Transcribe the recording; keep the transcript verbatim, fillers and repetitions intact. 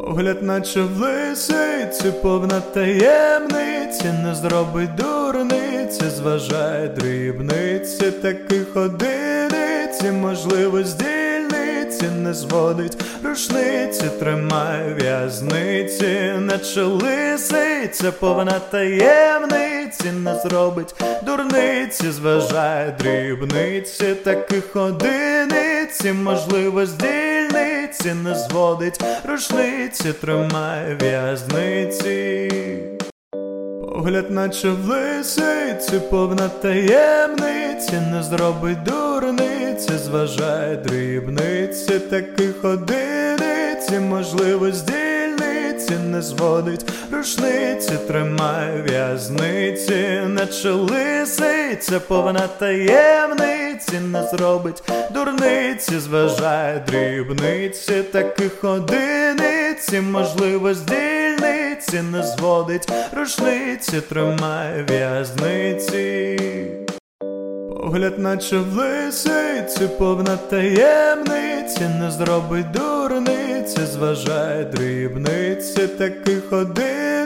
Погляд наче в лисиці, повна таємниці, не зробить дурниці, зважає дрібниці, таких одиниці, можливо, з дільниці, не зводить рушниці, тримає в'язниці, наче лисиця, повна таємниці, не зробить дурниці, зважає дрібниці, таких одиниці, можливо, з дільниці, не зводить рушниці, тримає в'язниці. Погляд наче в лисиці, повна таємниці, не зробить дурниці, зважає дрібниці, таких одиниці, можливо, з дільниці, не зводить рушниці, тримає в'язниці, наче лисиця, повна таємниці, не зробить дурниці, зважає дрібниці, таких одиниці, можливо, з дільниці, не зводить рушниці, тримає в'язниці. Погляд наче в лисиці, повна таємниці, не зробить дурниці, зважає дрібниці, таких одиниці,